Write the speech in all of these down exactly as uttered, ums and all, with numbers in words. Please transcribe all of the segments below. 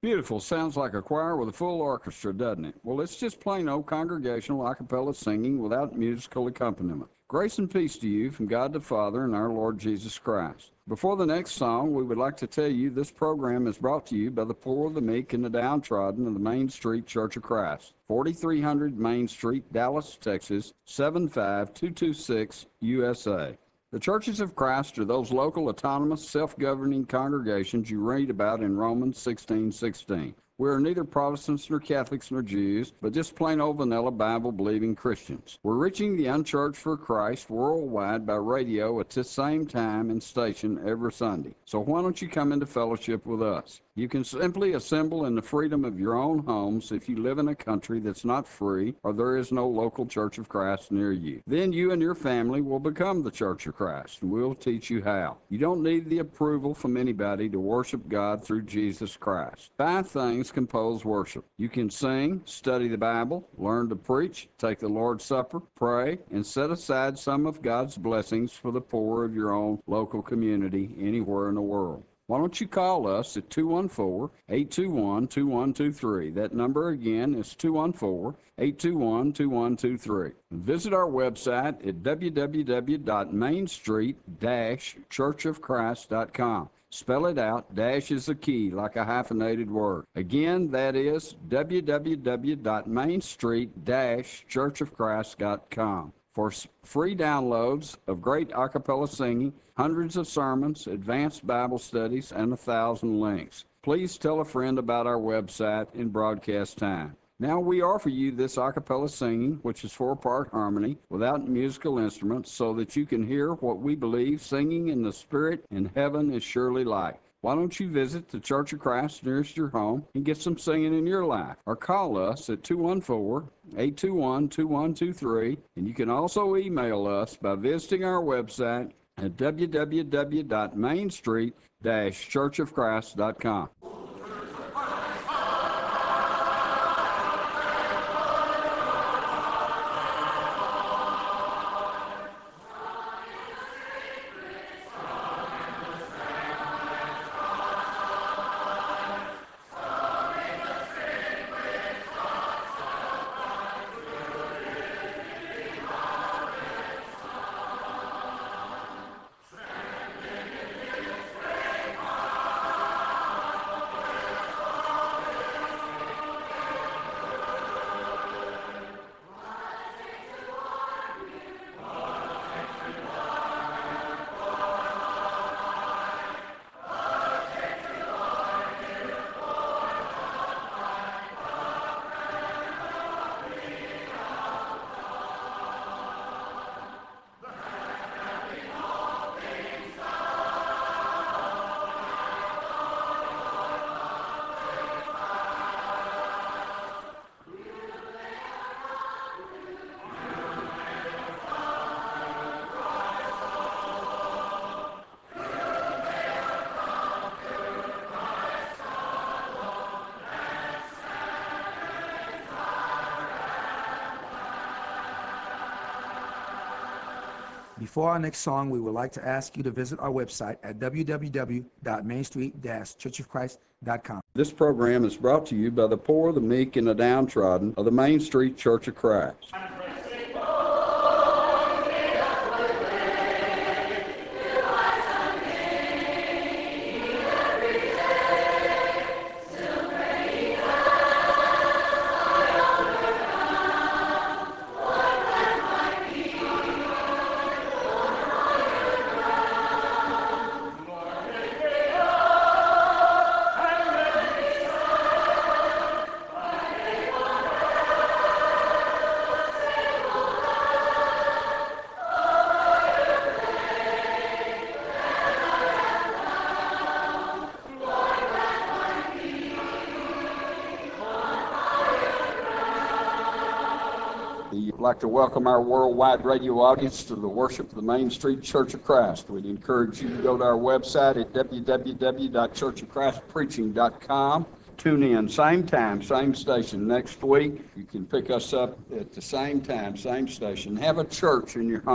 Beautiful. Sounds like a choir with a full orchestra, doesn't it? Well, it's just plain old congregational a cappella singing without musical accompaniment. Grace and peace to you from God the Father and our Lord Jesus Christ. Before the next song, we would like to tell you this program is brought to you by the poor, the meek, and the downtrodden of the Main Street Church of Christ, forty-three hundred Main Street, Dallas, Texas, seven five two two six, U S A. The Churches of Christ are those local, autonomous, self-governing congregations you read about in Romans sixteen sixteen. We are neither Protestants nor Catholics nor Jews, but just plain old vanilla Bible-believing Christians. We're reaching the unchurched for Christ worldwide by radio at the same time and station every Sunday. So why don't you come into fellowship with us? You can simply assemble in the freedom of your own homes if you live in a country that's not free or there is no local Church of Christ near you. Then you and your family will become the Church of Christ, and we'll teach you how. You don't need the approval from anybody to worship God through Jesus Christ. Five things compose worship. You can sing, study the Bible, learn to preach, take the Lord's Supper, pray, and set aside some of God's blessings for the poor of your own local community anywhere in the world. Why don't you call us at two one four, eight two one, two one two three. That number again is two one four, eight two one, two one two three. Visit our website at w w w dot main street dash church of christ dot com. Spell it out. Dash is a key, like a hyphenated word. Again, that is w w w dot main street dash church of christ dot com. For free downloads of great a cappella singing, hundreds of sermons, advanced Bible studies, and a thousand links. Please tell a friend about our website in broadcast time. Now we offer you this a cappella singing, which is four-part harmony, without musical instruments, so that you can hear what we believe singing in the Spirit in heaven is surely like. Why don't you visit the Church of Christ nearest your home and get some singing in your life? Or call us at two one four, eight two one, two one two three. And you can also email us by visiting our website at w w w dot main street dash church of christ dot com. Before our next song, we would like to ask you to visit our website at w w w dot main street dash church of christ dot com. This program is brought to you by the poor, the meek, and the downtrodden of the Main Street Church of Christ. We'd like to welcome our worldwide radio audience to the worship of the Main Street Church of Christ. We'd encourage you to go to our website at w w w dot church of christ preaching dot com. Tune in, same time, same station next week. You can pick us up at the same time, same station. Have a church in your home.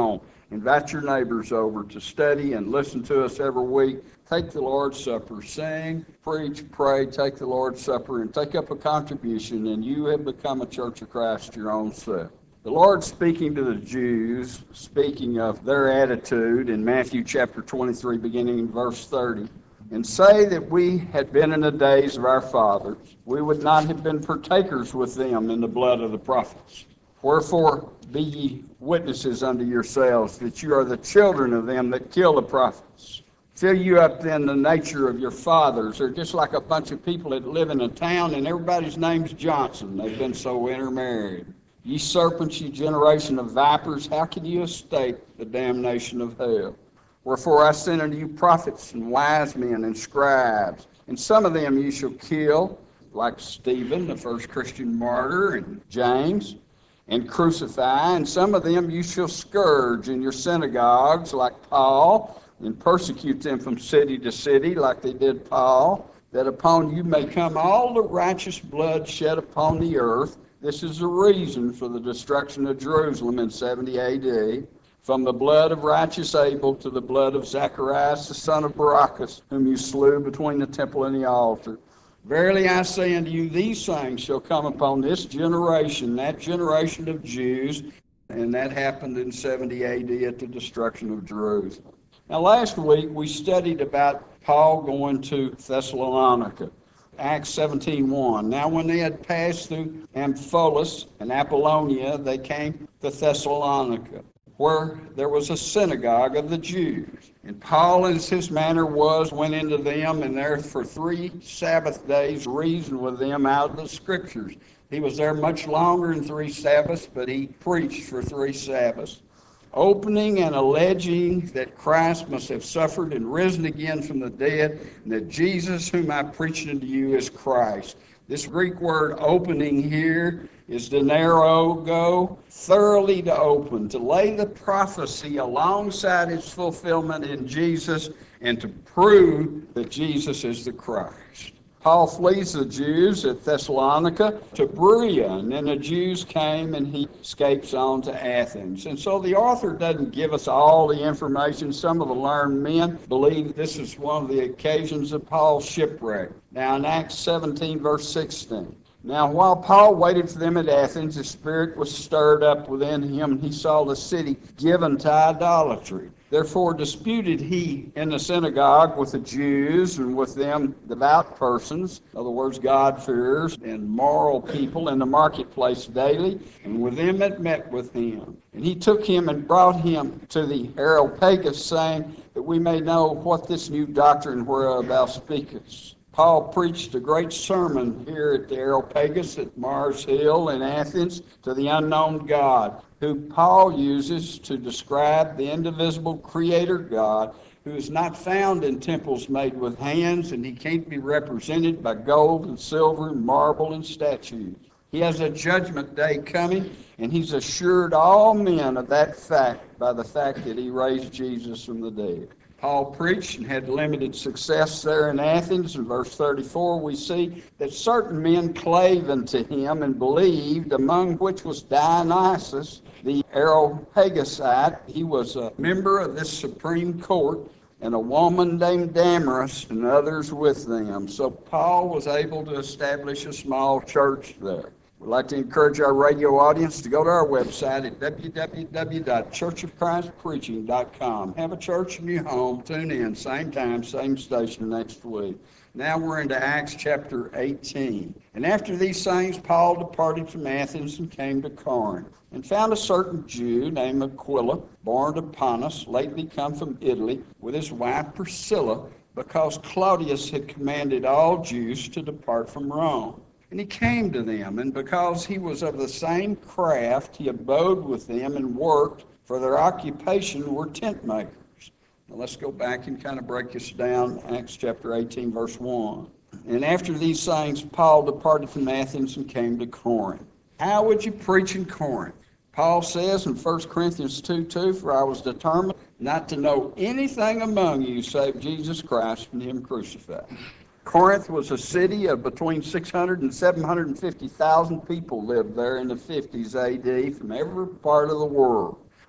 Invite your neighbors over to study and listen to us every week. Take the Lord's Supper. Sing, preach, pray, take the Lord's Supper, and take up a contribution, and you have become a Church of Christ your own self. The Lord speaking to the Jews, speaking of their attitude in Matthew chapter twenty-three, beginning in verse thirty, and say that we had been in the days of our fathers, we would not have been partakers with them in the blood of the prophets. Wherefore be ye witnesses unto yourselves that you are the children of them that kill the prophets. Fill you up then the nature of your fathers. They're just like a bunch of people that live in a town and everybody's name's Johnson. They've been so intermarried. Ye serpents, ye generation of vipers, how can you escape the damnation of hell? Wherefore I send unto you prophets and wise men and scribes, and some of them you shall kill, like Stephen, the first Christian martyr, and James, and crucify, and some of them you shall scourge in your synagogues, like Paul, and persecute them from city to city, like they did Paul, that upon you may come all the righteous blood shed upon the earth. This is the reason for the destruction of Jerusalem in seventy A D, from the blood of righteous Abel to the blood of Zacharias the son of Barachas, whom you slew between the temple and the altar. Verily I say unto you, these things shall come upon this generation, that generation of Jews, and that happened in seventy A D at the destruction of Jerusalem. Now last week we studied about Paul going to Thessalonica. Acts seventeen one. Now when they had passed through Amphipolis and Apollonia, they came to Thessalonica, where there was a synagogue of the Jews. And Paul, as his manner was, went into them, and there for three Sabbath days reasoned with them out of the Scriptures. He was there much longer than three Sabbaths, but he preached for three Sabbaths, opening and alleging that Christ must have suffered and risen again from the dead, and that Jesus, whom I preach unto you, is Christ. This Greek word opening here is dinerogo, thoroughly to open, to lay the prophecy alongside its fulfillment in Jesus, and to prove that Jesus is the Christ. Paul flees the Jews at Thessalonica to Berea, and then the Jews came and he escapes on to Athens. And so the author doesn't give us all the information. Some of the learned men believe this is one of the occasions of Paul's shipwreck. Now in Acts seventeen, verse sixteen. Now while Paul waited for them at Athens, his spirit was stirred up within him, and he saw the city given to idolatry. Therefore disputed he in the synagogue with the Jews and with them devout persons, in other words, God-fearers and moral people in the marketplace daily, and with them that met with him. And he took him and brought him to the Areopagus, saying, that we may know what this new doctrine whereof thou speakest. Paul preached a great sermon here at the Areopagus at Mars Hill in Athens to the unknown God, who Paul uses to describe the indivisible Creator God, who is not found in temples made with hands, and he can't be represented by gold and silver and marble and statues. He has a judgment day coming, and he's assured all men of that fact by the fact that he raised Jesus from the dead. Paul preached and had limited success there in Athens. In verse thirty-four, we see that certain men clave unto him and believed, among which was Dionysius, the Areopagusite. He was a member of this Supreme Court, and a woman named Damaris and others with them. So Paul was able to establish a small church there. We'd like to encourage our radio audience to go to our website at w w w dot church of christ preaching dot com. Have a church in your home. Tune in, same time, same station next week. Now we're into Acts chapter eighteen. And after these things, Paul departed from Athens and came to Corinth, and found a certain Jew named Aquila, born of Pontus, lately come from Italy, with his wife Priscilla, because Claudius had commanded all Jews to depart from Rome. And he came to them, and because he was of the same craft, he abode with them and worked, for their occupation were tent makers. Now let's go back and kind of break this down. Acts chapter eighteen, verse one. And after these things, Paul departed from Athens and came to Corinth. How would you preach in Corinth? Paul says in First Corinthians two two, for I was determined not to know anything among you save Jesus Christ and him crucified. Corinth was a city of between six hundred and seven hundred fifty thousand people lived there in the fifties A D from every part of the world.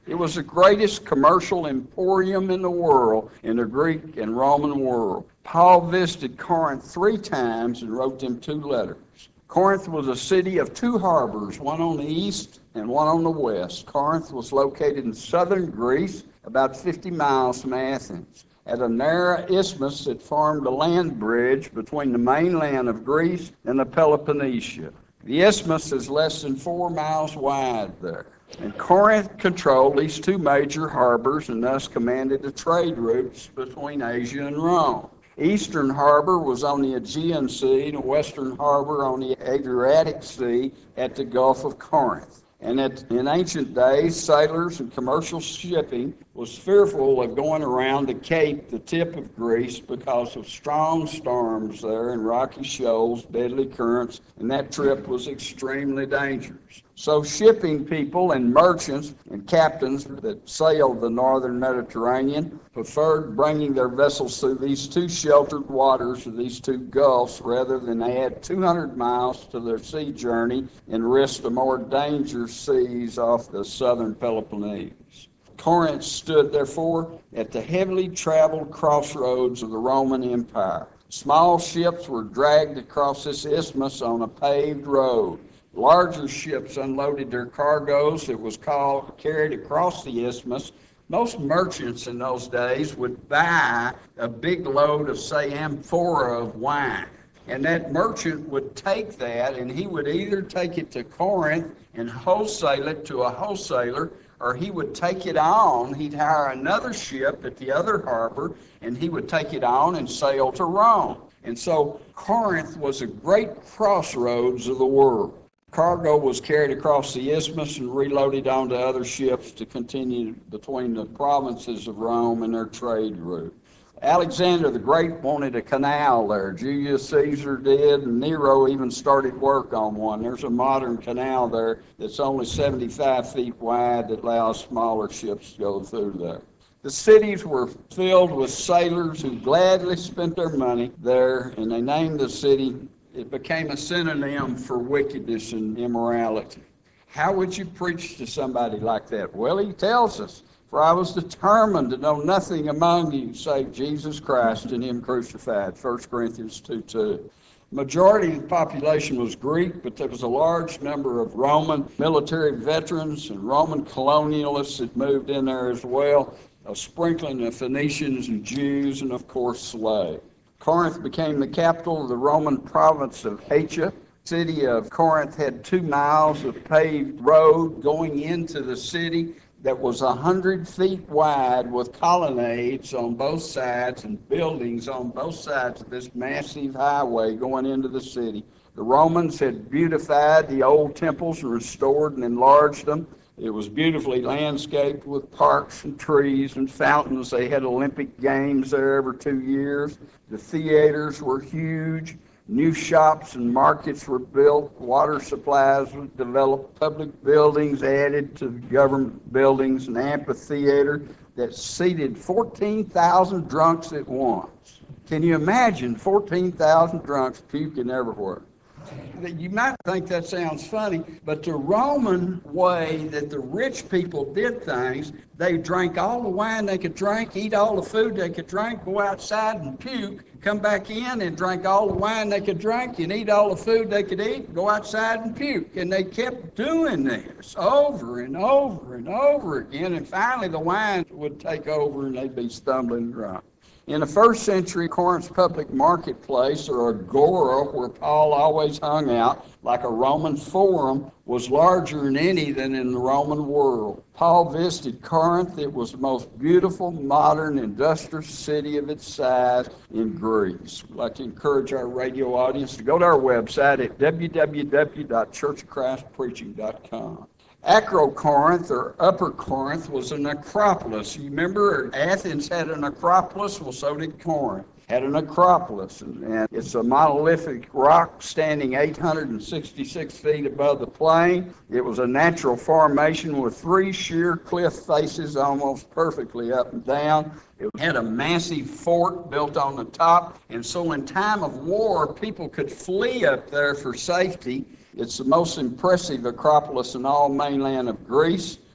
It was the greatest commercial emporium in the world, in the Greek and Roman world. Paul visited Corinth three times and wrote them two letters. Corinth was a city of two harbors, one on the east and one on the west. Corinth was located in southern Greece, about fifty miles from Athens, at a narrow isthmus that formed a land bridge between the mainland of Greece and the Peloponnnesia. The isthmus is less than four miles wide there. And Corinth controlled these two major harbors and thus commanded the trade routes between Asia and Rome. Eastern harbor was on the Aegean Sea, and western harbor on the Adriatic Sea at the Gulf of Corinth. And at, in ancient days, sailors and commercial shipping was fearful of going around the Cape, the tip of Greece, because of strong storms there and rocky shoals, deadly currents, and that trip was extremely dangerous. So shipping people and merchants and captains that sailed the northern Mediterranean preferred bringing their vessels through these two sheltered waters of these two gulfs rather than add two hundred miles to their sea journey and risk the more dangerous seas off the southern Peloponnese. Corinth stood, therefore, at the heavily traveled crossroads of the Roman Empire. Small ships were dragged across this isthmus on a paved road. Larger ships unloaded their cargoes that was called, carried across the isthmus. Most merchants in those days would buy a big load of, say, amphora of wine. And that merchant would take that, and he would either take it to Corinth and wholesale it to a wholesaler, or he would take it on. He'd hire another ship at the other harbor, and he would take it on and sail to Rome. And so Corinth was a great crossroads of the world. Cargo was carried across the isthmus and reloaded onto other ships to continue between the provinces of Rome and their trade route. Alexander the Great wanted a canal there. Julius Caesar did, and Nero even started work on one. There's a modern canal there that's only seventy-five feet wide that allows smaller ships to go through there. The cities were filled with sailors who gladly spent their money there, and they named the city. It became a synonym for wickedness and immorality. How would you preach to somebody like that? Well, he tells us, for I was determined to know nothing among you save Jesus Christ and him crucified, First Corinthians two two. Majority of the population was Greek, but there was a large number of Roman military veterans and Roman colonialists that moved in there as well, a sprinkling of Phoenicians and Jews, and of course slaves. Corinth became the capital of the Roman province of Asia. The city of Corinth had two miles of paved road going into the city that was a hundred feet wide with colonnades on both sides and buildings on both sides of this massive highway going into the city. The Romans had beautified the old temples and restored and enlarged them. It was beautifully landscaped with parks and trees and fountains. They had Olympic Games there every two years. The theaters were huge. New shops and markets were built. Water supplies were developed. Public buildings added to the government buildings. An amphitheater that seated fourteen thousand drunks at once. Can you imagine fourteen thousand drunks puking everywhere? You might think that sounds funny, but the Roman way that the rich people did things, they drank all the wine they could drink, eat all the food they could drink, go outside and puke, come back in and drink all the wine they could drink and eat all the food they could eat, go outside and puke. And they kept doing this over and over and over again, and finally the wine would take over and they'd be stumbling drunk. In the first century, Corinth's public marketplace, or agora, where Paul always hung out, like a Roman forum, was larger than any than in the Roman world. Paul visited Corinth. It was the most beautiful, modern, industrious city of its size in Greece. We'd like to encourage our radio audience to go to our website at w w w dot church of christ preaching dot com. Acrocorinth, or Upper Corinth, was an acropolis. You remember Athens had an acropolis? Well, so did Corinth. Had an acropolis, and, and it's a monolithic rock standing eight hundred sixty-six feet above the plain. It was a natural formation with three sheer cliff faces almost perfectly up and down. It had a massive fort built on the top, and so in time of war, people could flee up there for safety. It's the most impressive acropolis in all mainland of Greece.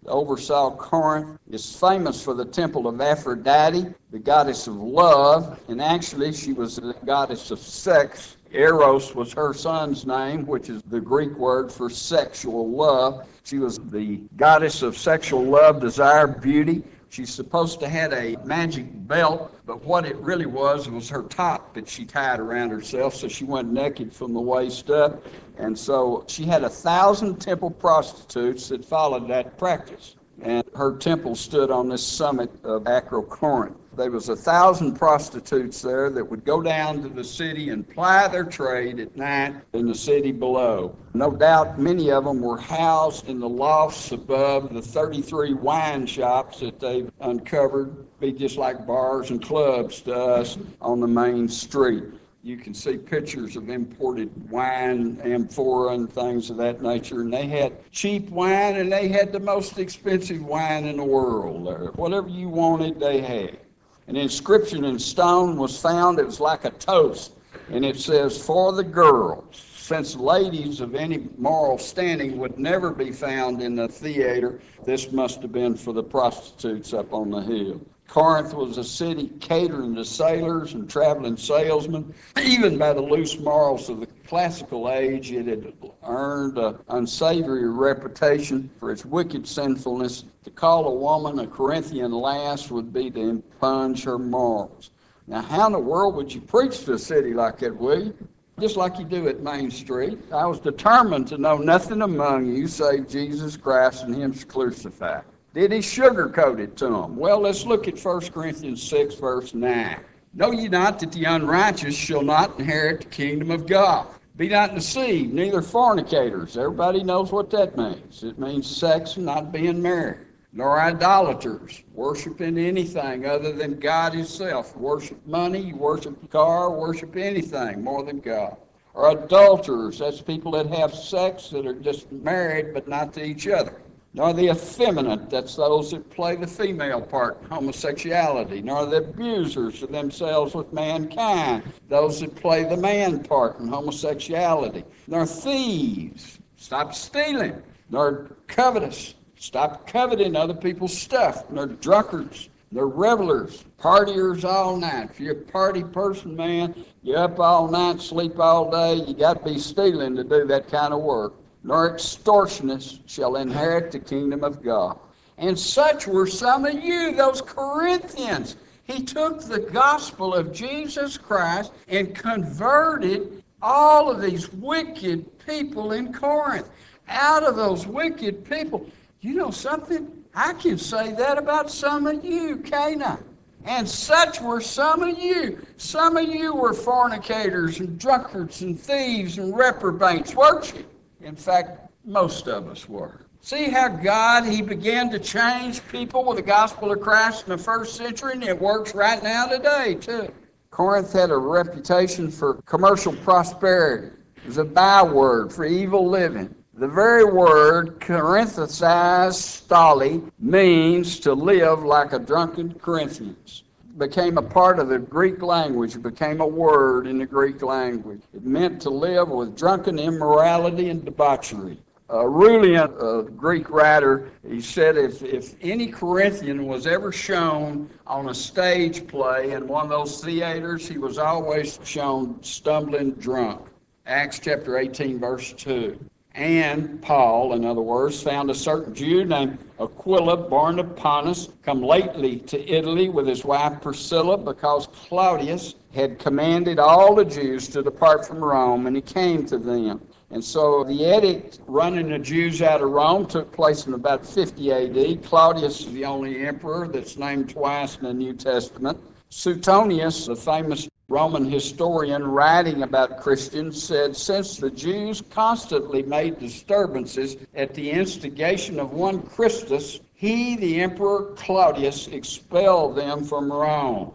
oversaw Corinth, is famous for the temple of Aphrodite, the goddess of love, and actually she was the goddess of sex. Eros was her son's name, which is the Greek word for sexual love. She was the goddess of sexual love, desire, beauty. She's supposed to have had a magic belt, but what it really was was her top that she tied around herself, so she went naked from the waist up. And so she had a thousand temple prostitutes that followed that practice. And her temple stood on this summit of Acrocorinth. There was a thousand prostitutes there that would go down to the city and ply their trade at night in the city below. No doubt many of them were housed in the lofts above the thirty-three wine shops that they've uncovered, be just like bars and clubs to us on the main street. You can see pictures of imported wine, amphora, and things of that nature. And they had cheap wine, and they had the most expensive wine in the world there. Whatever you wanted, they had. An inscription in stone was found. It was like a toast. And it says, "For the girls." Since ladies of any moral standing would never be found in the theater, this must have been for the prostitutes up on the hill. Corinth was a city catering to sailors and traveling salesmen. Even by the loose morals of the classical age, it had earned an unsavory reputation for its wicked sinfulness. To call a woman a Corinthian lass would be to impunge her morals. Now, how in the world would you preach to a city like that, will you? Just like you do at Main Street. I was determined to know nothing among you save Jesus Christ and Him crucified. Did he sugarcoat it to them? Well, let's look at First Corinthians six, verse nine. Know ye not that the unrighteous shall not inherit the kingdom of God? Be not deceived, neither fornicators. Everybody knows what that means. It means sex and not being married. Nor idolaters, worshiping anything other than God Himself. Worship money, worship a car, worship anything more than God. Or adulterers, that's people that have sex that are just married but not to each other. Nor the effeminate, that's those that play the female part in homosexuality. Nor the abusers of themselves with mankind, those that play the man part in homosexuality. Nor thieves, stop stealing. Nor covetous, stop coveting other people's stuff. Nor drunkards, nor revelers, partiers all night. If you're a party person, man, you're up all night, sleep all day, you got to be stealing to do that kind of work. Nor extortionists shall inherit the kingdom of God. And such were some of you, those Corinthians. He took the gospel of Jesus Christ and converted all of these wicked people in Corinth. Out of those wicked people, you know something? I can say that about some of you, can't I? And such were some of you. Some of you were fornicators and drunkards and thieves and reprobates, weren't you? In fact, most of us were. See how God, He began to change people with the gospel of Christ in the first century, and it works right now today, too. Corinth had a reputation for commercial prosperity. It was a byword for evil living. The very word, Corinthicized, stoli, means to live like a drunken Corinthians. Became a part of the Greek language. It became a word in the Greek language. It meant to live with drunken immorality and debauchery. Uh, Rulian, a Greek writer, he said if, if any Corinthian was ever shown on a stage play in one of those theaters, he was always shown stumbling drunk. Acts chapter eighteen, verse two. And Paul, in other words, found a certain Jew named Aquila, born of Pontus, come lately to Italy with his wife Priscilla, because Claudius had commanded all the Jews to depart from Rome, and he came to them. And so the edict running the Jews out of Rome took place in about fifty A D. Claudius is the only emperor that's named twice in the New Testament. Suetonius, the famous Roman historian writing about Christians, said, since the Jews constantly made disturbances at the instigation of one Christus, he, the Emperor Claudius, expelled them from Rome.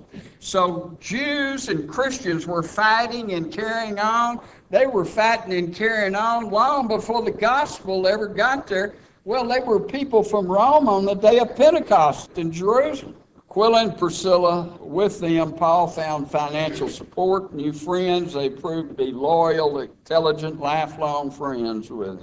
So Jews and Christians were fighting and carrying on. They were fighting and carrying on long before the gospel ever got there. Well, they were people from Rome on the day of Pentecost in Jerusalem. Aquila and Priscilla, with them, Paul found financial support, new friends. They proved to be loyal, intelligent, lifelong friends with him.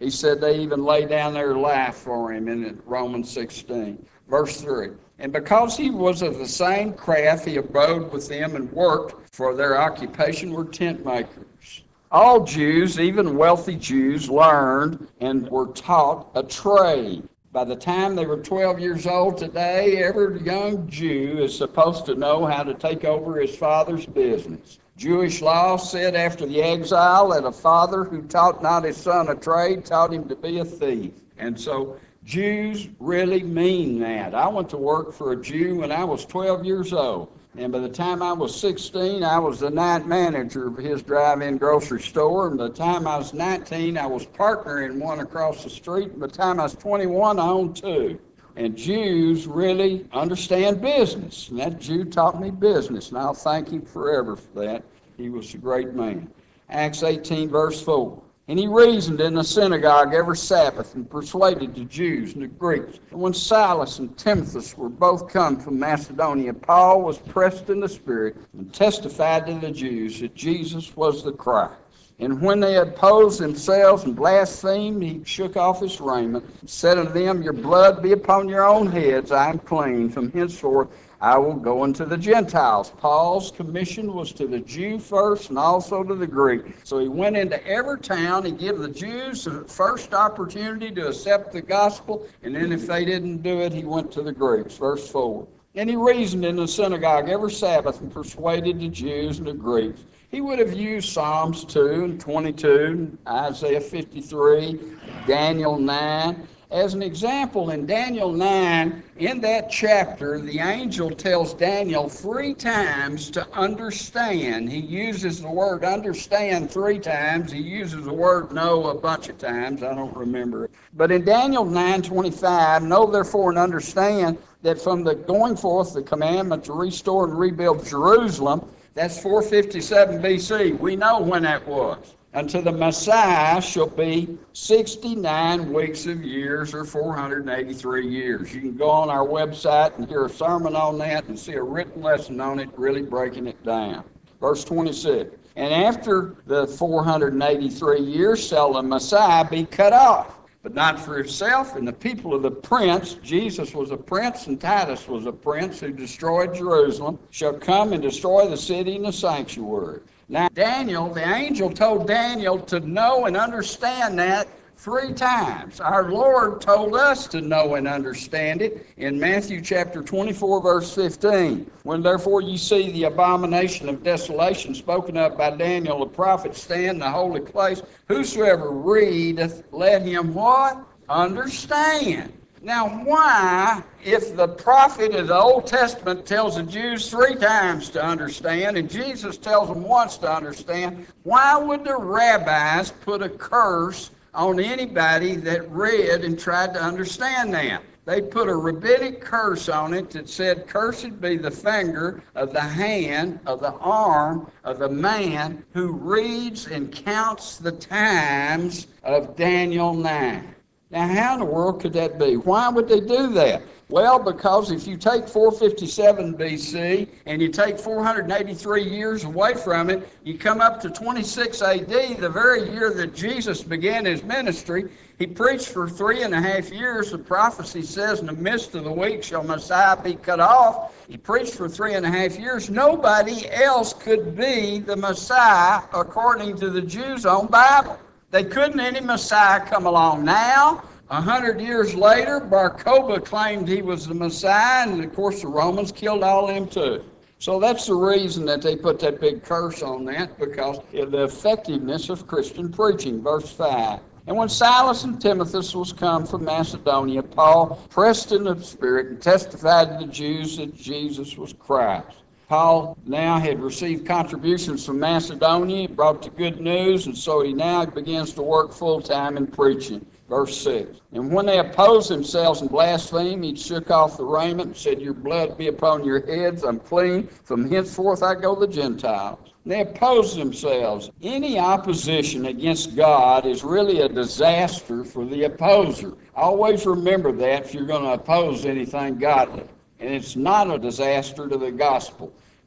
He said they even lay down their life for him in Romans sixteen. Verse three. And because he was of the same craft, he abode with them and worked, for their occupation were tent makers. All Jews, even wealthy Jews, learned and were taught a trade. By the time they were twelve years old today, every young Jew is supposed to know how to take over his father's business. Jewish law said after the exile that a father who taught not his son a trade taught him to be a thief. And so Jews really mean that. I went to work for a Jew when I was twelve years old. And by the time I was sixteen, I was the night manager of his drive-in grocery store. And by the time I was nineteen, I was partner in one across the street. And by the time I was twenty-one, I owned two. And Jews really understand business. And that Jew taught me business, and I'll thank him forever for that. He was a great man. Acts eighteen, verse four. And he reasoned in the synagogue every Sabbath and persuaded the Jews and the Greeks. And when Silas and Timothy were both come from Macedonia, Paul was pressed in the Spirit and testified to the Jews that Jesus was the Christ. And when they had opposed themselves and blasphemed, he shook off his raiment and said unto them, Your blood be upon your own heads, I am clean. From henceforth I will go unto the Gentiles. Paul's commission was to the Jew first and also to the Greek. So he went into every town. He gave the Jews the first opportunity to accept the gospel, and then if they didn't do it, he went to the Greeks. Verse four. And he reasoned in the synagogue every Sabbath and persuaded the Jews and the Greeks. He would have used Psalms two and twenty-two, Isaiah fifty-three, Daniel nine. As an example, in Daniel nine, in that chapter, the angel tells Daniel three times to understand. He uses the word understand three times. He uses the word know a bunch of times. I don't remember it. But in Daniel nine twenty-five, know therefore and understand that from the going forth the commandment to restore and rebuild Jerusalem, that's four fifty-seven B C. We know when that was. Until the Messiah shall be sixty-nine weeks of years, or four hundred eighty-three years. You can go on our website and hear a sermon on that and see a written lesson on it, really breaking it down. Verse twenty-six. And after the four hundred eighty-three years shall the Messiah be cut off, but not for himself and the people of the prince. Jesus was a prince and Titus was a prince who destroyed Jerusalem, shall come and destroy the city and the sanctuary. Now, Daniel, the angel told Daniel to know and understand that three times. Our Lord told us to know and understand it in Matthew chapter twenty-four, verse fifteen. When therefore ye see the abomination of desolation spoken of by Daniel the prophet stand in the holy place, whosoever readeth, let him what? Understand. Now, why, if the prophet of the Old Testament tells the Jews three times to understand, and Jesus tells them once to understand, why would the rabbis put a curse on anybody that read and tried to understand that? They put a rabbinic curse on it that said, Cursed be the finger of the hand, of the arm, of the man who reads and counts the times of Daniel nine. Now, how in the world could that be? Why would they do that? Well, because if you take four fifty-seven B C and you take four hundred eighty-three years away from it, you come up to twenty-six A D, the very year that Jesus began his ministry. He preached for three and a half years. The prophecy says, in the midst of the week shall Messiah be cut off. He preached for three and a half years. Nobody else could be the Messiah according to the Jews' own Bible. They couldn't any Messiah come along now. A hundred years later, Bar Kokhba claimed he was the Messiah, and of course the Romans killed all of them too. So that's the reason that they put that big curse on that, because of the effectiveness of Christian preaching. Verse five. And when Silas and Timothy was come from Macedonia, Paul pressed in the Spirit and testified to the Jews that Jesus was Christ. Paul now had received contributions from Macedonia, brought the good news, and so he now begins to work full-time in preaching. Verse six. And when they opposed themselves and blasphemed, he shook off the raiment and said, Your blood be upon your heads, I'm clean. From henceforth I go to the Gentiles. And they opposed themselves. Any opposition against God is really a disaster for the opposer. Always remember that if you're going to oppose anything godly. And it's not a disaster to the gospel.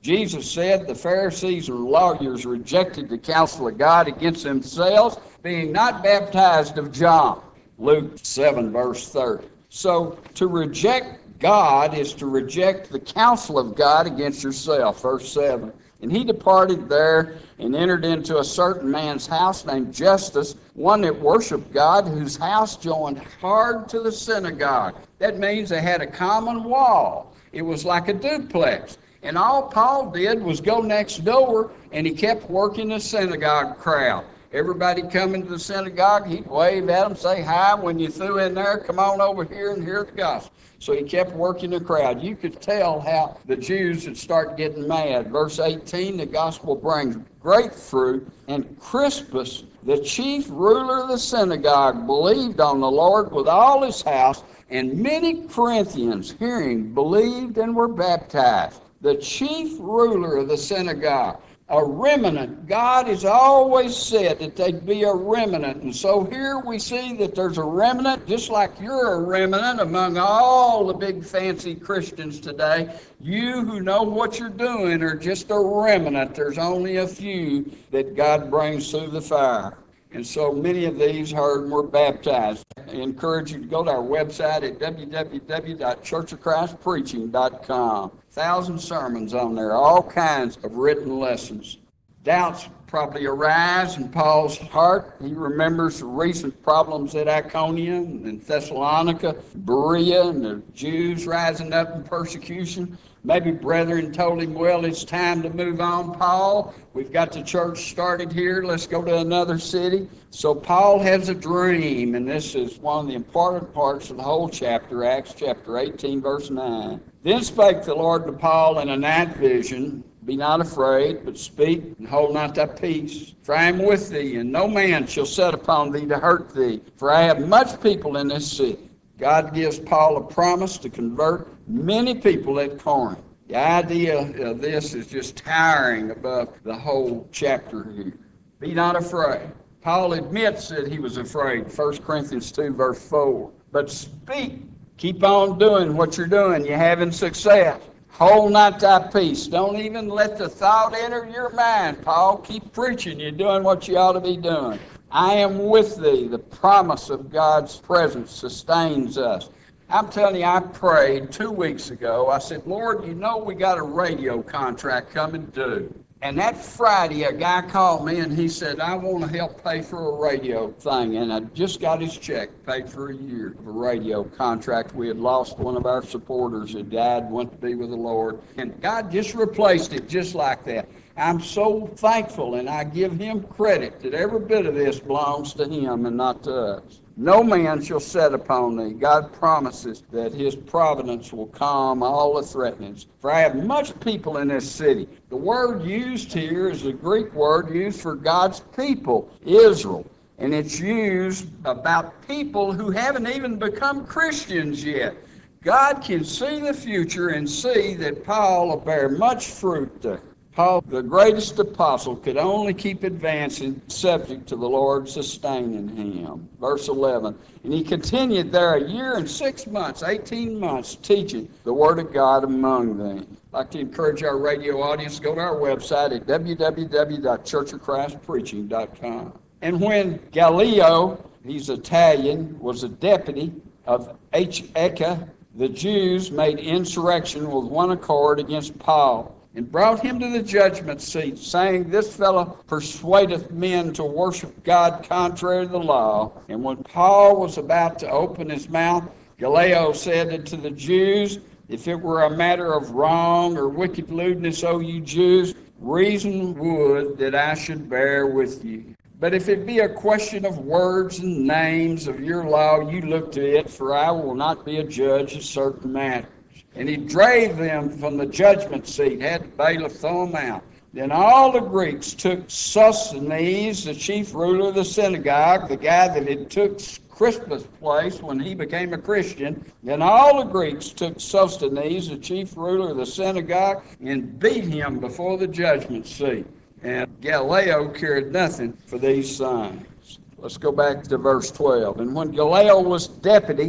Jesus said the Pharisees and lawyers rejected the counsel of God against themselves, being not baptized of John. Luke seven, verse thirty. So to reject God is to reject the counsel of God against yourself, verse seven. And he departed there and entered into a certain man's house named Justus, one that worshiped God, whose house joined hard to the synagogue. That means they had a common wall. It was like a duplex. And all Paul did was go next door, and he kept working the synagogue crowd. Everybody coming to the synagogue, he'd wave at them, say hi. When you threw in there, come on over here and hear the gospel. So he kept working the crowd. You could tell how the Jews would start getting mad. Verse eighteen, the gospel brings great fruit, and Crispus, the chief ruler of the synagogue, believed on the Lord with all his house, and many Corinthians, hearing, believed and were baptized. The chief ruler of the synagogue, a remnant. God has always said that there'd be a remnant. And so here we see that there's a remnant, just like you're a remnant among all the big fancy Christians today. You who know what you're doing are just a remnant. There's only a few that God brings through the fire. And so many of these heard and were baptized. I encourage you to go to our website at w w w dot church of christ preaching dot com. Thousand sermons on there, all kinds of written lessons. Doubts probably arise in Paul's heart. He remembers the recent problems at Iconium and Thessalonica, Berea, and the Jews rising up in persecution. Maybe brethren told him, well, it's time to move on, Paul. We've got the church started here. Let's go to another city. So Paul has a dream, and this is one of the important parts of the whole chapter, Acts chapter eighteen, verse nine. Then spake the Lord to Paul in a night vision, be not afraid, but speak, and hold not thy peace. For I am with thee, and no man shall set upon thee to hurt thee. For I have much people in this city. God gives Paul a promise to convert many people at Corinth. The idea of this is just towering above the whole chapter here. Be not afraid. Paul admits that he was afraid, First Corinthians two, verse four. But speak. Keep on doing what you're doing. You're having success. Hold not thy peace. Don't even let the thought enter your mind, Paul. Keep preaching. You're doing what you ought to be doing. I am with thee. The promise of God's presence sustains us. I'm telling you, I prayed two weeks ago. I said, Lord, you know we got a radio contract coming due. And that Friday, a guy called me and he said, I want to help pay for a radio thing. And I just got his check, paid for a year of a radio contract. We had lost one of our supporters who died, went to be with the Lord. And God just replaced it just like that. I'm so thankful, and I give him credit that every bit of this belongs to him and not to us. No man shall set upon thee. God promises that his providence will calm all the threatenings. For I have much people in this city. The word used here is the Greek word used for God's people, Israel. And it's used about people who haven't even become Christians yet. God can see the future and see that Paul will bear much fruit there. Paul, the greatest apostle, could only keep advancing, subject to the Lord sustaining him. Verse eleven, and he continued there a year and six months, eighteen months, teaching the word of God among them. I'd like to encourage our radio audience to go to our website at w w w dot church of christ preaching dot com. And when Gallio, he's Italian, was a deputy of Achaia, the Jews made insurrection with one accord against Paul, and brought him to the judgment seat, saying, This fellow persuadeth men to worship God contrary to the law. And when Paul was about to open his mouth, Gallio said unto the Jews, If it were a matter of wrong or wicked lewdness, O you Jews, reason would that I should bear with you. But if it be a question of words and names of your law, you look to it, for I will not be a judge of certain matters. And he drave them from the judgment seat, had the bailiff throw them out. Then all the Greeks took Sosthenes, the chief ruler of the synagogue, the guy that had took Crispus' place when he became a Christian. Then all the Greeks took Sosthenes, the chief ruler of the synagogue, and beat him before the judgment seat. And Gallio cared nothing for these signs. Let's go back to verse twelve. And when Gallio was deputy,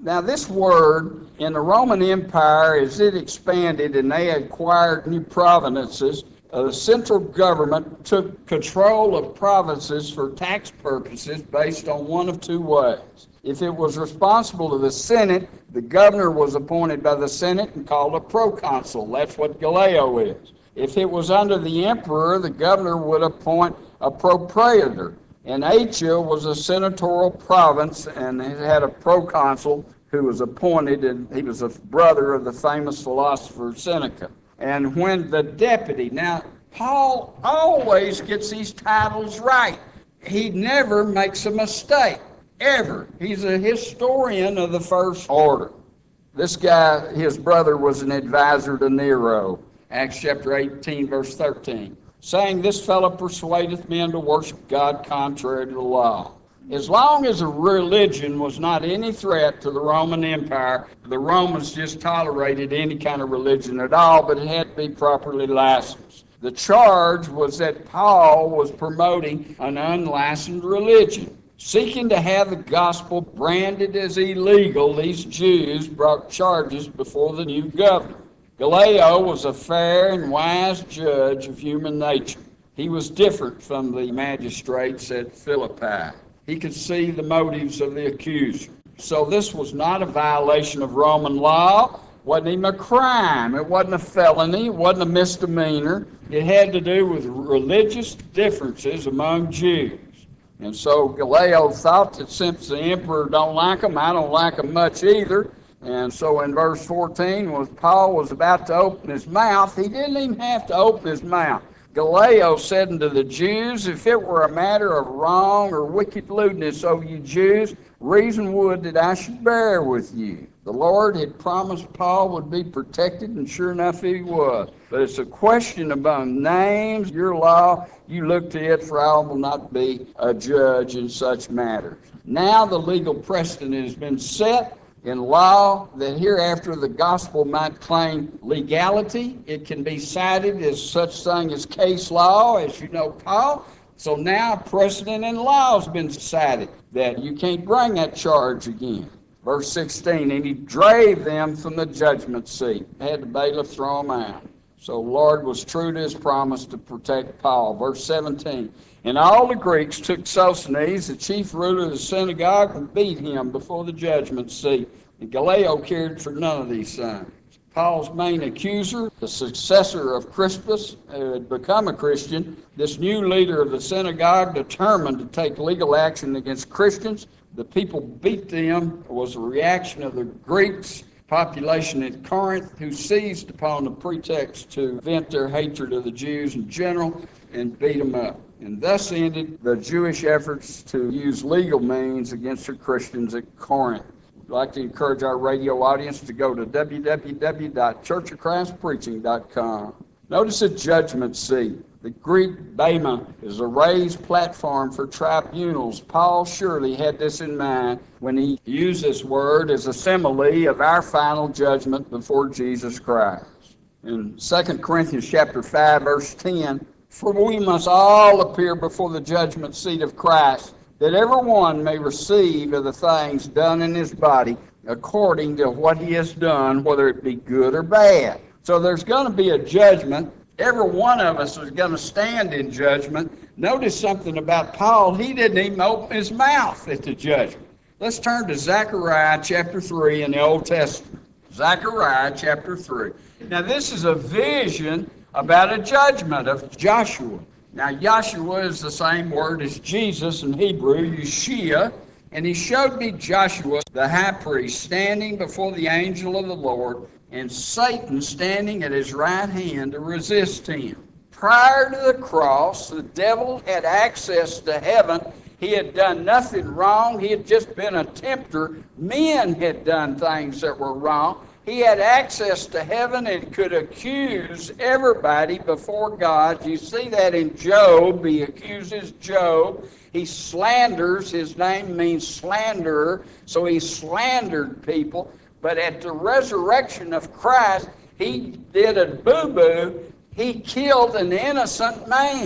Now, this word in the Roman Empire, as it expanded and they acquired new provinces, uh, the central government took control of provinces for tax purposes based on one of two ways. If it was responsible to the Senate, the governor was appointed by the Senate and called a proconsul. That's what Gallio is. If it was under the emperor, the governor would appoint a propraetor. And Asia was a senatorial province, and it had a proconsul who was appointed, and he was a brother of the famous philosopher Seneca. And when the deputy, now Paul always gets these titles right. He never makes a mistake, ever. He's a historian of the first order. This guy, his brother, was an advisor to Nero, Acts chapter eighteen, verse thirteen. Saying, this fellow persuadeth men to worship God contrary to the law. As long as a religion was not any threat to the Roman Empire, the Romans just tolerated any kind of religion at all, but it had to be properly licensed. The charge was that Paul was promoting an unlicensed religion. Seeking to have the gospel branded as illegal, these Jews brought charges before the new governor. Gallio was a fair and wise judge of human nature. He was different from the magistrates at Philippi. He could see the motives of the accuser. So this was not a violation of Roman law. It wasn't even a crime. It wasn't a felony. It wasn't a misdemeanor. It had to do with religious differences among Jews. And so Gallio thought that since the emperor don't like him, I don't like him much either. And so in verse fourteen, when Paul was about to open his mouth, he didn't even have to open his mouth. Gallio said unto the Jews, if it were a matter of wrong or wicked lewdness, O you Jews, reason would that I should bear with you. The Lord had promised Paul would be protected, and sure enough he was. But it's a question among names, your law, you look to it, for I will not be a judge in such matters. Now the legal precedent has been set in law that hereafter the gospel might claim legality. It can be cited as such thing as case law, as you know, Paul. So now precedent in law has been cited that you can't bring that charge again. Verse sixteen, and he drave them from the judgment seat. Had the bailiff throw them out. So the Lord was true to his promise to protect Paul. Verse seventeen, and all the Greeks took Sosthenes, the chief ruler of the synagogue, and beat him before the judgment seat. And Gallio cared for none of these things. Paul's main accuser, the successor of Crispus, who had become a Christian, this new leader of the synagogue determined to take legal action against Christians. The people beat them. It was a reaction of the Greeks population at Corinth, who seized upon the pretext to vent their hatred of the Jews in general and beat them up. And thus ended the Jewish efforts to use legal means against the Christians at Corinth. I'd like to encourage our radio audience to go to w w w dot church of christ preaching dot com. Notice the judgment seat. The Greek bema is a raised platform for tribunals. Paul surely had this in mind when he used this word as a simile of our final judgment before Jesus Christ. In Second Corinthians chapter five, verse ten, for we must all appear before the judgment seat of Christ, that every one may receive of the things done in his body according to what he has done, whether it be good or bad. So there's going to be a judgment. Every one of us is going to stand in judgment. Notice something about Paul. He didn't even open his mouth at the judgment. Let's turn to Zechariah chapter three in the Old Testament. Zechariah chapter three. Now this is a vision about a judgment of Joshua. Now Joshua is the same word as Jesus in Hebrew, Yeshua. And he showed me Joshua, the high priest, standing before the angel of the Lord, and Satan standing at his right hand to resist him. Prior to the cross, the devil had access to heaven. He had done nothing wrong. He had just been a tempter. Men had done things that were wrong. He had access to heaven and could accuse everybody before God. You see that in Job. He accuses Job. He slanders. His name means slanderer. So he slandered people. But at the resurrection of Christ, he did a boo-boo. He killed an innocent man.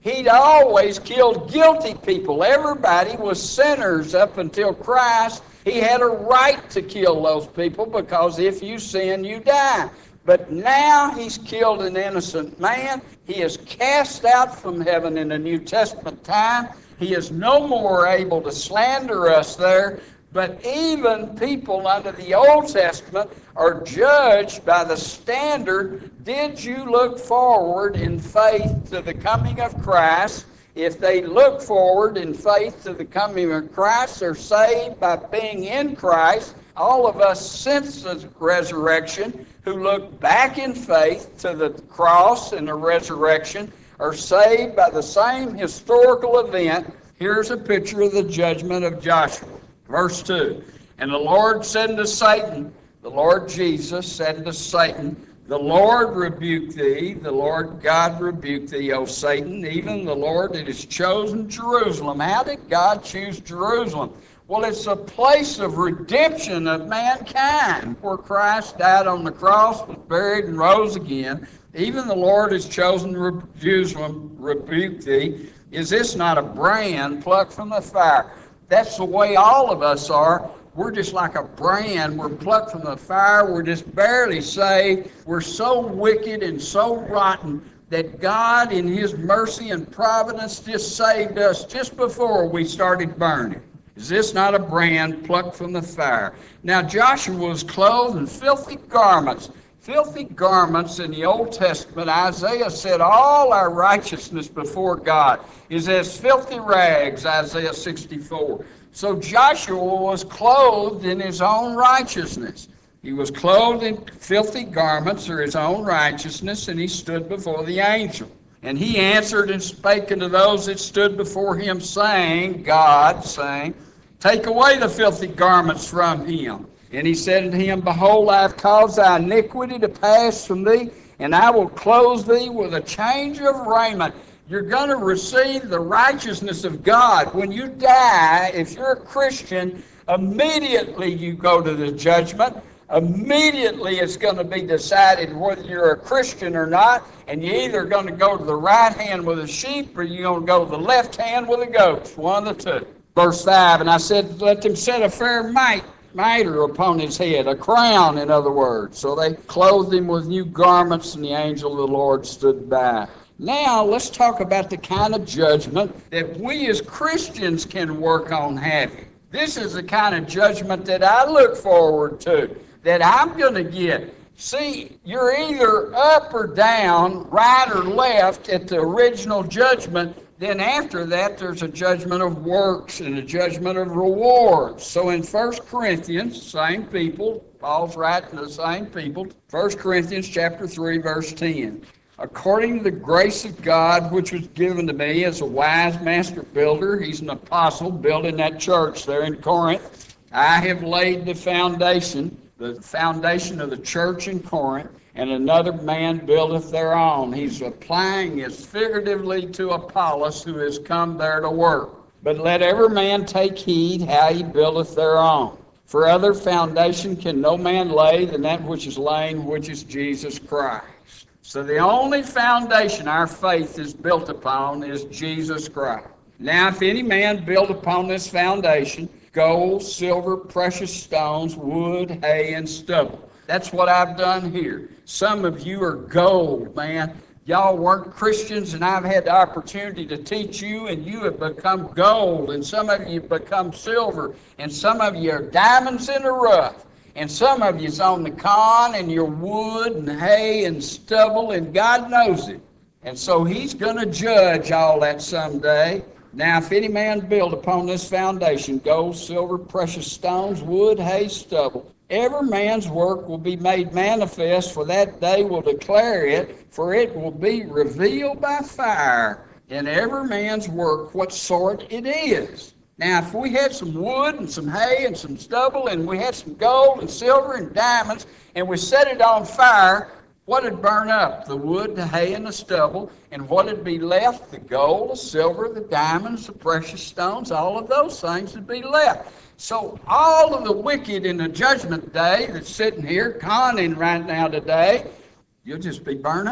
He'd always killed guilty people. Everybody was sinners up until Christ. He had a right to kill those people because if you sin, you die. But now he's killed an innocent man. He is cast out from heaven in the New Testament time. He is no more able to slander us there. But even people under the Old Testament are judged by the standard, did you look forward in faith to the coming of Christ? If they look forward in faith to the coming of Christ, they're saved by being in Christ. All of us since the resurrection who look back in faith to the cross and the resurrection are saved by the same historical event. Here's a picture of the judgment of Joshua. Verse two, and the Lord said unto Satan, the Lord Jesus said unto Satan, the Lord rebuke thee, the Lord God rebuke thee, O Satan, even the Lord that has chosen Jerusalem. How did God choose Jerusalem? Well, it's a place of redemption of mankind, where Christ died on the cross, was buried, and rose again. Even the Lord has chosen Jerusalem, rebuke thee. Is this not a brand plucked from the fire? That's the way all of us are. We're just like a brand. We're plucked from the fire. We're just barely saved. We're so wicked and so rotten that God, in His mercy and providence, just saved us just before we started burning. Is this not a brand plucked from the fire? Now Joshua was clothed in filthy garments. Filthy garments in the Old Testament, Isaiah said all our righteousness before God is as filthy rags, Isaiah sixty-four. So Joshua was clothed in his own righteousness. He was clothed in filthy garments, or his own righteousness, and he stood before the angel. And he answered and spake unto those that stood before him, saying, God, saying, take away the filthy garments from him. And he said unto him, behold, I have caused thy iniquity to pass from thee, and I will clothe thee with a change of raiment. You're going to receive the righteousness of God. When you die, if you're a Christian, immediately you go to the judgment. Immediately it's going to be decided whether you're a Christian or not, and you're either going to go to the right hand with a sheep or you're going to go to the left hand with a goat. One of the two. Verse five, and I said, let them set a fair mite. mitre upon his head, a crown, in other words. So they clothed him with new garments, and the angel of the Lord stood by. Now, let's talk about the kind of judgment that we as Christians can work on having. This is the kind of judgment that I look forward to, that I'm going to get. See, you're either up or down, right or left at the original judgment. Then after that, there's a judgment of works and a judgment of rewards. So in First Corinthians, same people, Paul's writing to the same people, First Corinthians chapter three, verse ten. According to the grace of God, which was given to me as a wise master builder, he's an apostle building that church there in Corinth. I have laid the foundation, the foundation of the church in Corinth, and another man buildeth thereon. He's applying it figuratively to Apollos, who has come there to work. But let every man take heed how he buildeth thereon. For other foundation can no man lay than that which is laying, which is Jesus Christ. So the only foundation our faith is built upon is Jesus Christ. Now if any man build upon this foundation, gold, silver, precious stones, wood, hay, and stubble. That's what I've done here. Some of you are gold, man. Y'all weren't Christians, and I've had the opportunity to teach you, and you have become gold, and some of you have become silver, and some of you are diamonds in the rough, and some of you's on the con, and you're wood and hay and stubble, and God knows it. And so he's going to judge all that someday. Now, if any man build upon this foundation, gold, silver, precious stones, wood, hay, stubble, every man's work will be made manifest, for that day will declare it, for it will be revealed by fire, in every man's work what sort it is. Now, if we had some wood and some hay and some stubble, and we had some gold and silver and diamonds, and we set it on fire, what would burn up? The wood, the hay, and the stubble. And what would be left? The gold, the silver, the diamonds, the precious stones, all of those things would be left. So all of the wicked in the judgment day that's sitting here conning right now today, you'll just be burned up.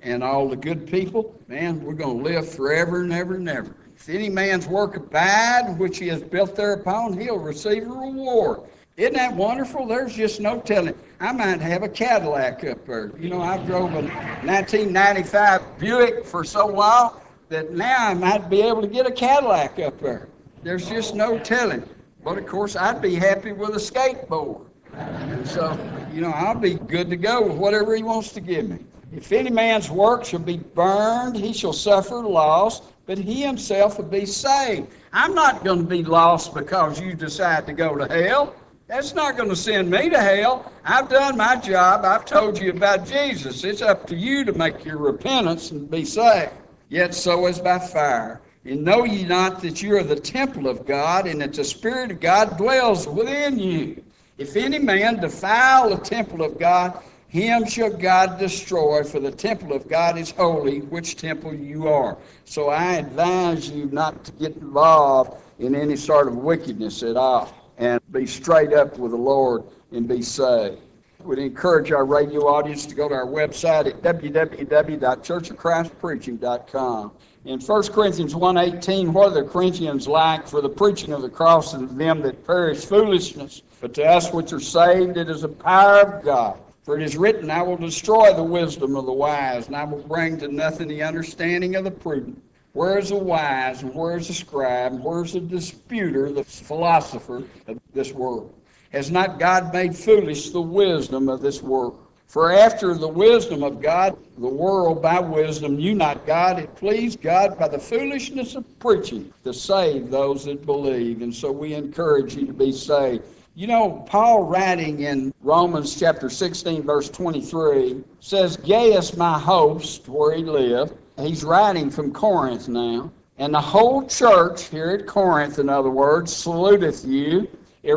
and all the good people, man, we're going to live forever and ever and ever. If any man's work abide, which he has built thereupon, he'll receive a reward. Isn't that wonderful? There's just no telling. I might have a Cadillac up there. You know, I drove a nineteen ninety-five Buick for so long that now I might be able to get a Cadillac up there. There's just no telling. But, of course, I'd be happy with a skateboard. And so, you know, I'll be good to go with whatever he wants to give me. If any man's work shall be burned, he shall suffer loss, but he himself will be saved. I'm not going to be lost because you decide to go to hell. That's not going to send me to hell. I've done my job. I've told you about Jesus. It's up to you to make your repentance and be saved. Yet so is by fire. And know ye not that you are the temple of God, and that the Spirit of God dwells within you? If any man defile the temple of God, him shall God destroy, for the temple of God is holy, which temple you are. So I advise you not to get involved in any sort of wickedness at all, and be straight up with the Lord and be saved. We'd encourage our radio audience to go to our website at w w w dot church of christ preaching dot com. In First Corinthians one eighteen, what are the Corinthians like? For the preaching of the cross and of them that perish foolishness, but to us which are saved it is the power of God. For it is written, I will destroy the wisdom of the wise, and I will bring to nothing the understanding of the prudent. Where is the wise, and where is the scribe, and where is the disputer, the philosopher of this world? Has not God made foolish the wisdom of this world? For after the wisdom of God, the world by wisdom knew not God. It pleased God by the foolishness of preaching to save those that believe. And so we encourage you to be saved. You know, Paul writing in Romans chapter sixteen, verse twenty-three, says, Gaius my host, where he lived. He's writing from Corinth now. And the whole church here at Corinth, in other words, saluteth you.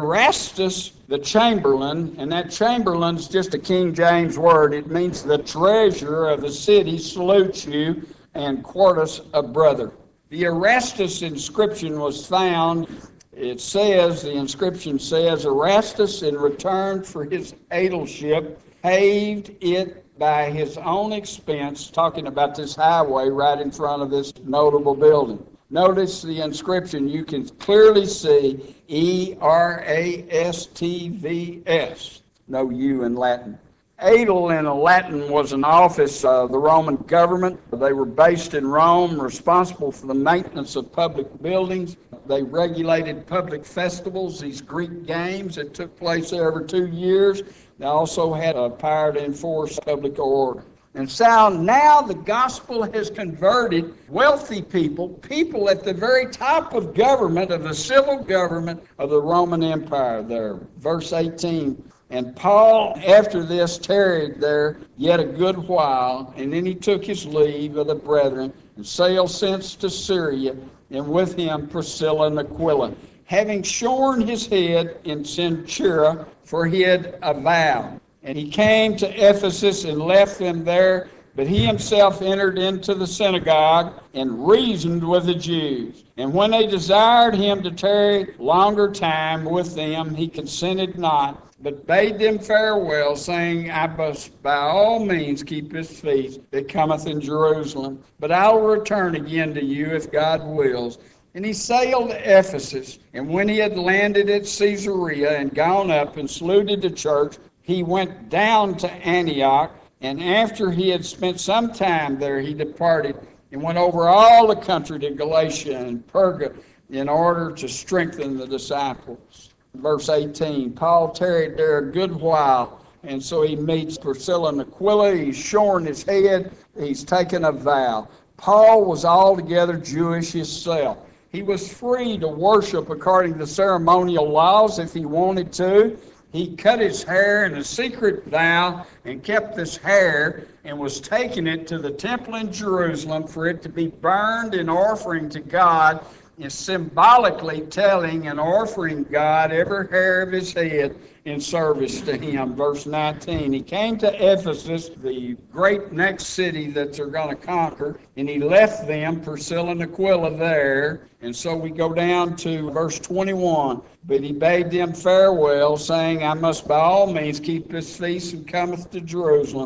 Erastus the chamberlain, and that chamberlain's just a King James word. It means the treasurer of the city salutes you, and Quartus a brother. The Erastus inscription was found. It says, the inscription says, Erastus in return for his aedileship paved it by his own expense, talking about this highway right in front of this notable building. Notice the inscription. You can clearly see E R A S T V S. No U in Latin. Aedile in Latin was an office of the Roman government. They were based in Rome, responsible for the maintenance of public buildings. They regulated public festivals, these Greek games that took place every two years. They also had a power to enforce public order. And so now the gospel has converted wealthy people, people at the very top of government, of the civil government of the Roman Empire there. Verse eighteen, and Paul after this tarried there yet a good while, and then he took his leave of the brethren and sailed thence to Syria, and with him Priscilla and Aquila, having shorn his head in Cenchrea, for he had a vow. And he came to Ephesus and left them there, but he himself entered into the synagogue and reasoned with the Jews. And when they desired him to tarry longer time with them, he consented not, but bade them farewell, saying, I must by all means keep this feast that cometh in Jerusalem, but I will return again to you if God wills. And he sailed to Ephesus, and when he had landed at Caesarea and gone up and saluted the church, he went down to Antioch, and after he had spent some time there, he departed and went over all the country to Galatia and Perga in order to strengthen the disciples. Verse eighteen, Paul tarried there a good while, and so he meets Priscilla and Aquila. He's shorn his head. He's taken a vow. Paul was altogether Jewish himself. He was free to worship according to ceremonial laws if he wanted to. He cut his hair in a secret vow and kept this hair and was taking it to the temple in Jerusalem for it to be burned in offering to God, and symbolically telling and offering God every hair of his head in service to him. Verse nineteen, he came to Ephesus, the great next city that they're going to conquer, and he left them, Priscilla and Aquila, there. And so we go down to verse twenty-one. But he bade them farewell, saying, I must by all means keep this feast and cometh to Jerusalem,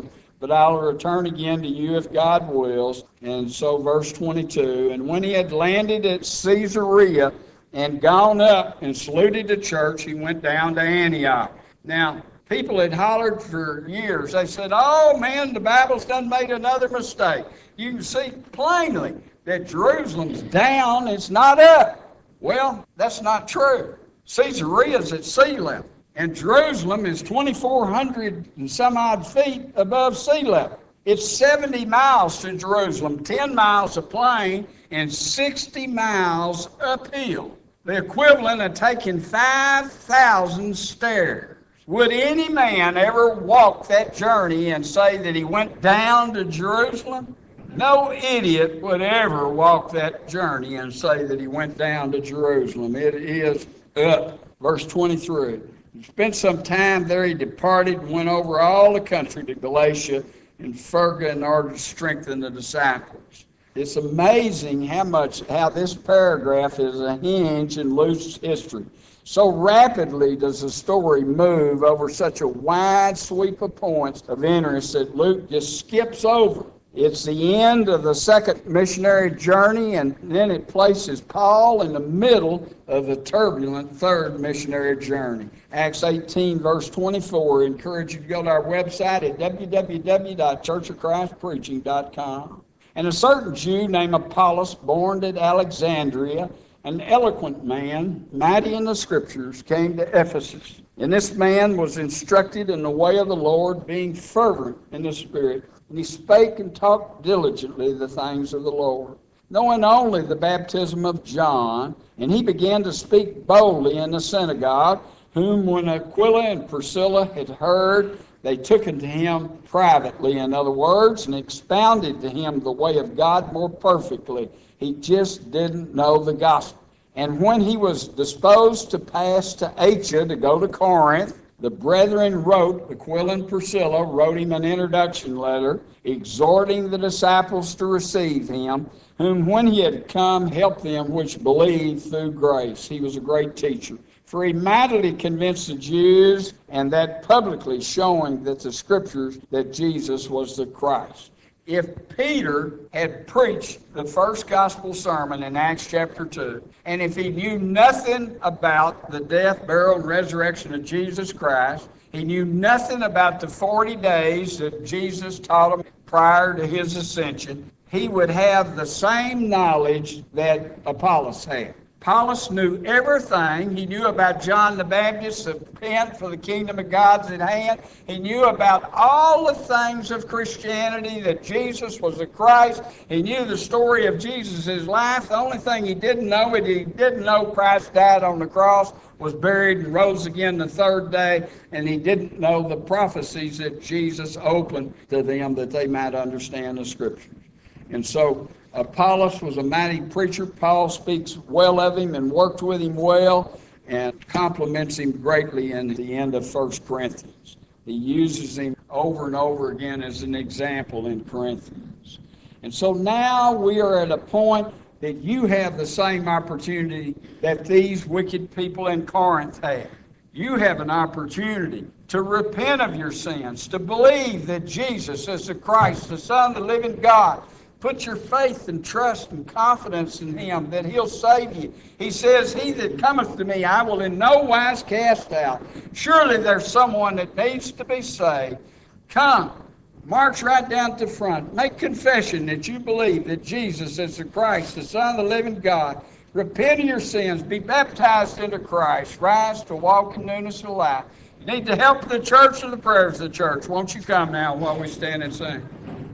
but I'll return again to you if God wills. And so verse twenty-two, and when he had landed at Caesarea and gone up and saluted the church, he went down to Antioch. Now, people had hollered for years. They said, oh man, the Bible's done made another mistake. You can see plainly that Jerusalem's down, it's not up. Well, that's not true. Caesarea's at sea level, and Jerusalem is twenty-four hundred and some odd feet above sea level. It's seventy miles to Jerusalem, ten miles of plain, and sixty miles uphill. The equivalent of taking five thousand stairs. Would any man ever walk that journey and say that he went down to Jerusalem? No idiot would ever walk that journey and say that he went down to Jerusalem. It is up. Verse twenty-three. He spent some time there. He departed and went over all the country to Galatia and Phrygia in order to strengthen the disciples. It's amazing how much, how this paragraph is a hinge in Luke's history. So rapidly does the story move over such a wide sweep of points of interest that Luke just skips over. It's the end of the second missionary journey, and then it places Paul in the middle of the turbulent third missionary journey. Acts eighteen, verse twenty-four. I encourage you to go to our website at w w w dot church of christ preaching dot com. And a certain Jew named Apollos, born at Alexandria, an eloquent man, mighty in the Scriptures, came to Ephesus. And this man was instructed in the way of the Lord, being fervent in the Spirit. And he spake and talked diligently the things of the Lord, knowing only the baptism of John. And he began to speak boldly in the synagogue, whom when Aquila and Priscilla had heard, they took unto him privately, in other words, and expounded to him the way of God more perfectly. He just didn't know the gospel. And when he was disposed to pass to Asia, to go to Corinth, the brethren wrote, Aquila and Priscilla wrote him an introduction letter, exhorting the disciples to receive him, whom when he had come helped them which believed through grace. He was a great teacher. For he mightily convinced the Jews, and that publicly showing that the Scriptures, that Jesus was the Christ. If Peter had preached the first gospel sermon in Acts chapter two, and if he knew nothing about the death, burial, and resurrection of Jesus Christ, he knew nothing about the forty days that Jesus taught him prior to his ascension, he would have the same knowledge that Apollos had. Apollos knew everything. He knew about John the Baptist, repent for the kingdom of God's at hand. He knew about all the things of Christianity, that Jesus was the Christ. He knew the story of Jesus' life. The only thing he didn't know, is he didn't know Christ died on the cross, was buried, and rose again the third day, and he didn't know the prophecies that Jesus opened to them that they might understand the Scriptures. And so Apollos was a mighty preacher. Paul speaks well of him and worked with him well and compliments him greatly in the end of First Corinthians. He uses him over and over again as an example in Corinthians. And so now we are at a point that you have the same opportunity that these wicked people in Corinth had. You have an opportunity to repent of your sins, to believe that Jesus is the Christ, the Son of the living God. Put your faith and trust and confidence in him that he'll save you. He says, he that cometh to me, I will in no wise cast out. Surely there's someone that needs to be saved. Come, march right down to the front. Make confession that you believe that Jesus is the Christ, the Son of the living God. Repent of your sins. Be baptized into Christ. Rise to walk in newness of life. You need the help of the church or the prayers of the church. Won't you come now while we stand and sing?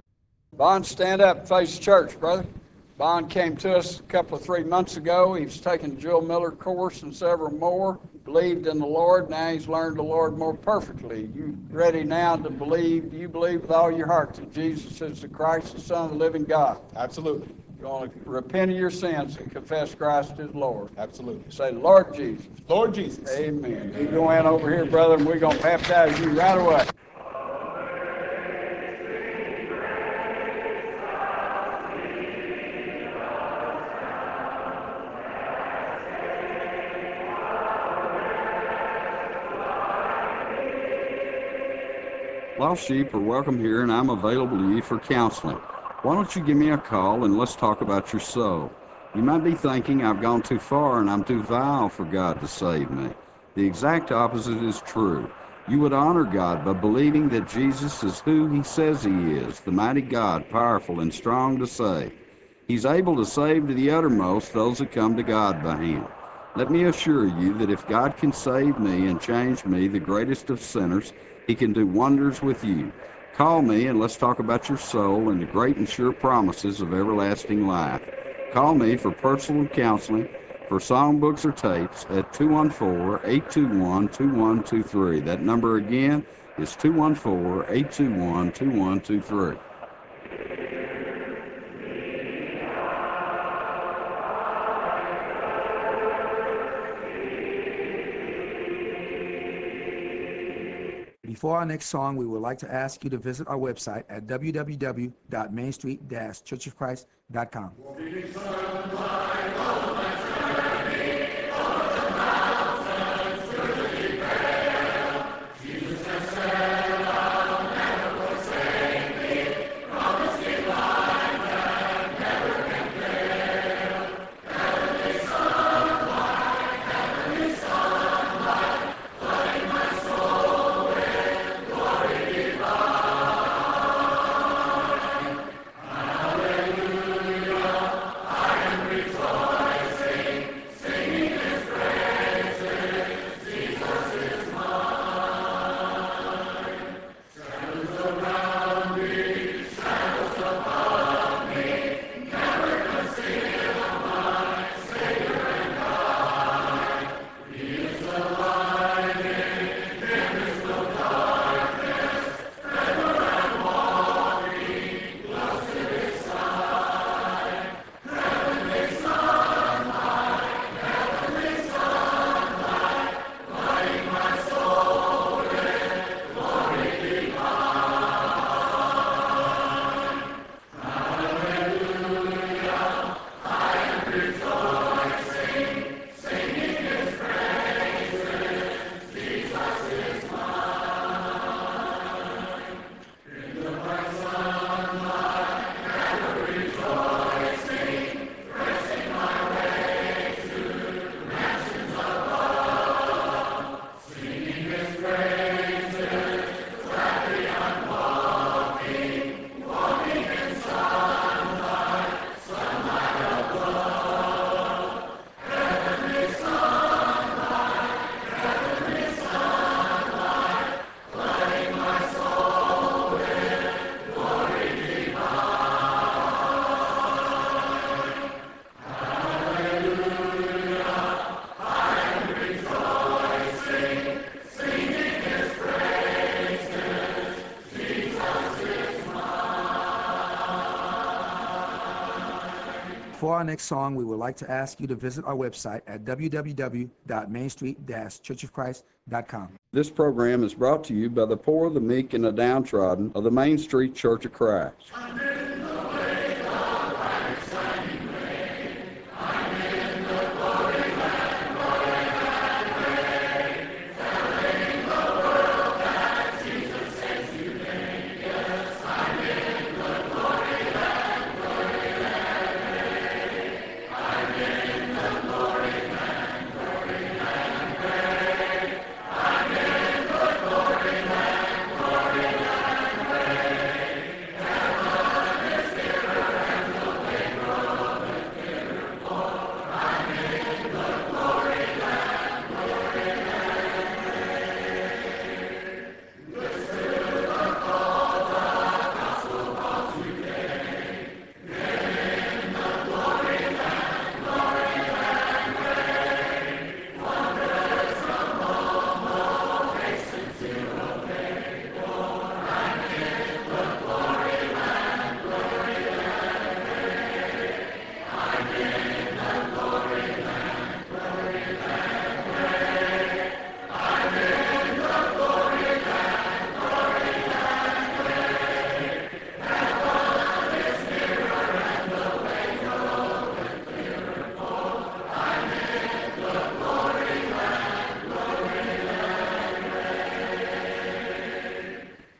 Bond, stand up and face the church, brother. Bond came to us a couple of three months ago. He was taking the Joel Miller course and several more. He believed in the Lord. Now he's learned the Lord more perfectly. You ready now to believe? Do you believe with all your heart that Jesus is the Christ, the Son of the living God? Absolutely. You want to repent of your sins and confess Christ as Lord. Absolutely. Say, Lord Jesus. Lord Jesus. Amen. You go in over here, brother, and we're going to baptize you right away. Lost sheep are welcome here, and I'm available to you for counseling. Why don't you give me a call and let's talk about your soul? You might be thinking I've gone too far and I'm too vile for God to save me. The exact opposite is true. You would honor God by believing that Jesus is who He says He is, the mighty God, powerful and strong to save. He's able to save to the uttermost those that come to God by Him. Let me assure you that if God can save me and change me, the greatest of sinners, He can do wonders with you. Call me and let's talk about your soul and the great and sure promises of everlasting life. Call me for personal counseling, for songbooks or tapes at two one four, eight two one, two one two three. That number again is two one four, eight two one, two one two three. Before our next song, we would like to ask you to visit our website at w w w dot main street dash church of christ dot com. For our next song, we would like to ask you to visit our website at w w w dot main street dash church of christ dot com. This program is brought to you by the poor, the meek, and the downtrodden of the Main Street Church of Christ.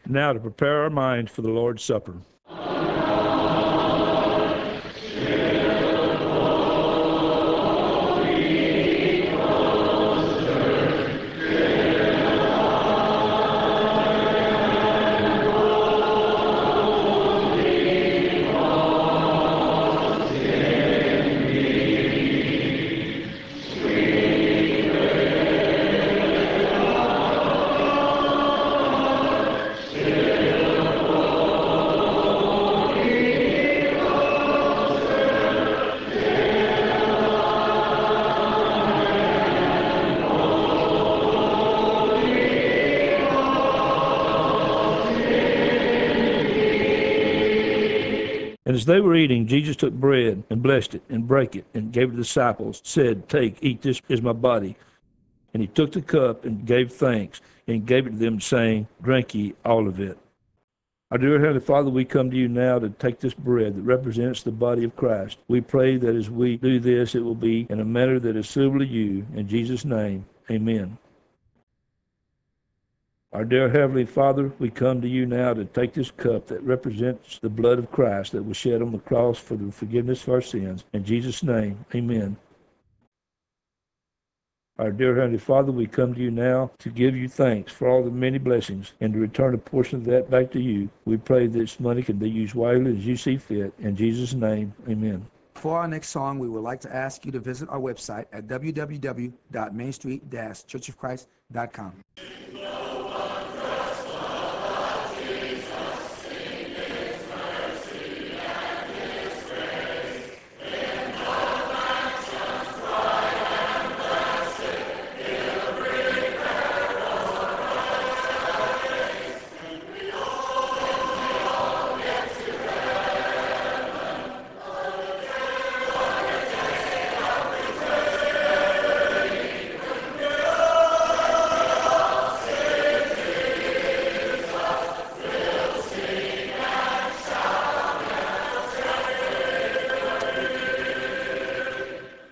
Now to prepare our minds for the Lord's Supper. And as they were eating, Jesus took bread and blessed it and brake it and gave it to the disciples, said, "Take, eat, this is my body." And he took the cup and gave thanks and gave it to them, saying, "Drink ye all of it." Our dear Heavenly Father, we come to you now to take this bread that represents the body of Christ. We pray that as we do this, it will be in a manner that is suitable to you. In Jesus' name, amen. Our dear Heavenly Father, we come to you now to take this cup that represents the blood of Christ that was shed on the cross for the forgiveness of our sins. In Jesus' name, amen. Our dear Heavenly Father, we come to you now to give you thanks for all the many blessings and to return a portion of that back to you. We pray this money can be used wisely as you see fit. In Jesus' name, amen. For our next song, we would like to ask you to visit our website at w w w dot main street dash church of christ dot com.